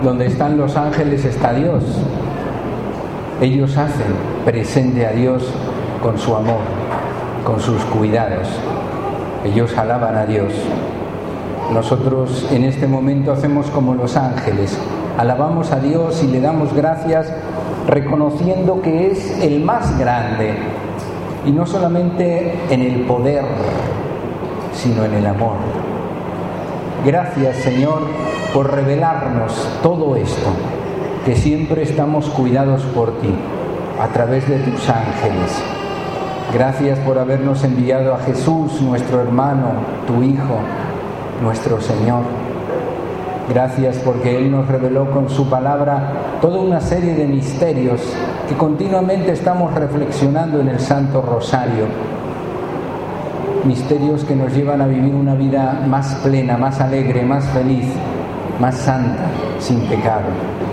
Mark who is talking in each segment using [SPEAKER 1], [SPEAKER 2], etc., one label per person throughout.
[SPEAKER 1] Donde están los ángeles está Dios. Ellos hacen presente a Dios con su amor, con sus cuidados. Ellos alaban a Dios. Nosotros en este momento hacemos como los ángeles. Alabamos a Dios y le damos gracias reconociendo que es el más grande. Y no solamente en el poder, sino en el amor. Gracias, Señor, por revelarnos todo esto, que siempre estamos cuidados por ti, a través de tus ángeles. Gracias por habernos enviado a Jesús, nuestro hermano, tu Hijo, nuestro Señor. Gracias porque Él nos reveló con su palabra toda una serie de misterios que continuamente estamos reflexionando en el Santo Rosario. Misterios que nos llevan a vivir una vida más plena, más alegre, más feliz, más santa, sin pecado.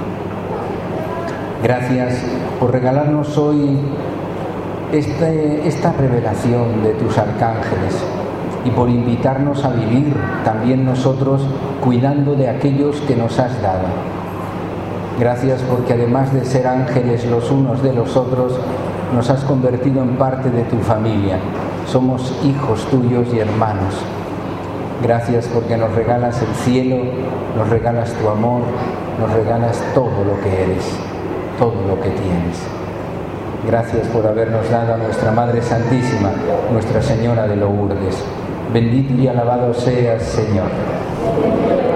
[SPEAKER 1] Gracias por regalarnos hoy esta revelación de tus arcángeles y por invitarnos a vivir también nosotros cuidando de aquellos que nos has dado. Gracias porque además de ser ángeles los unos de los otros, nos has convertido en parte de tu familia. Somos hijos tuyos y hermanos. Gracias porque nos regalas el cielo, nos regalas tu amor, nos regalas todo lo que eres, todo lo que tienes. Gracias por habernos dado a nuestra Madre Santísima, Nuestra Señora de Lourdes. Bendito y alabado seas, Señor.